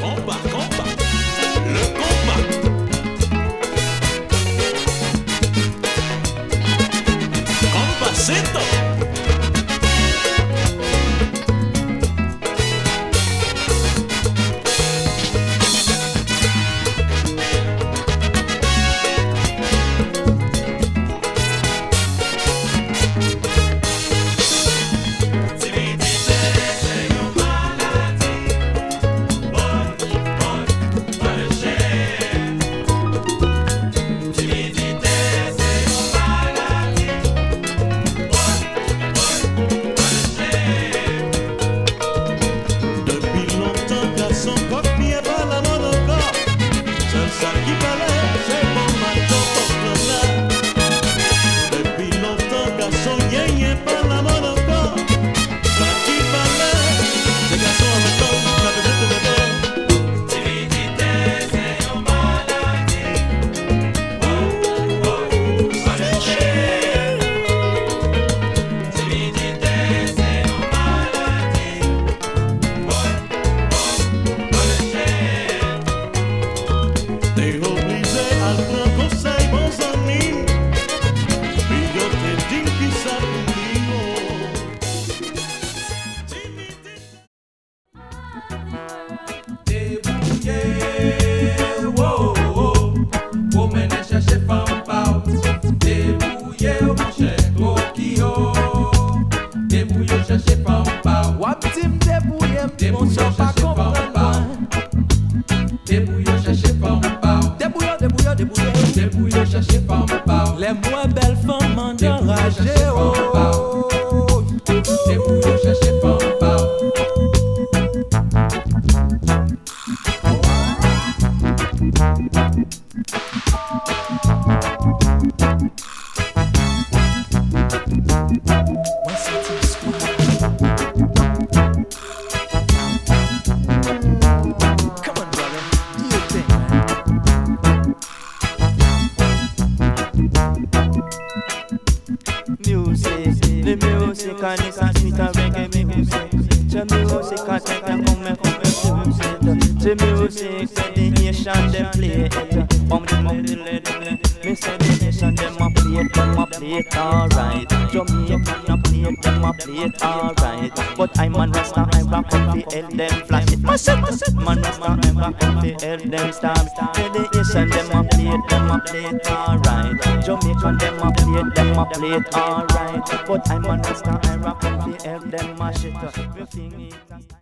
Les moins belles femmes enragées, oh. Débrouillons, cherchez pas un pas. The music and it's a sweet and reggae music. The music and take a come and confuse it. The music where the nation them play it. Me say the nation them a play it alright. Jamaica a play it, them a play it alright. But I'm man Rasta, I rock up the hell them flash it. Man Rasta, I rock up the hell them stab. The nation them a play it alright. Jamaica them a play it alright. But I'm a Rasta, I rock up the hell them mash it.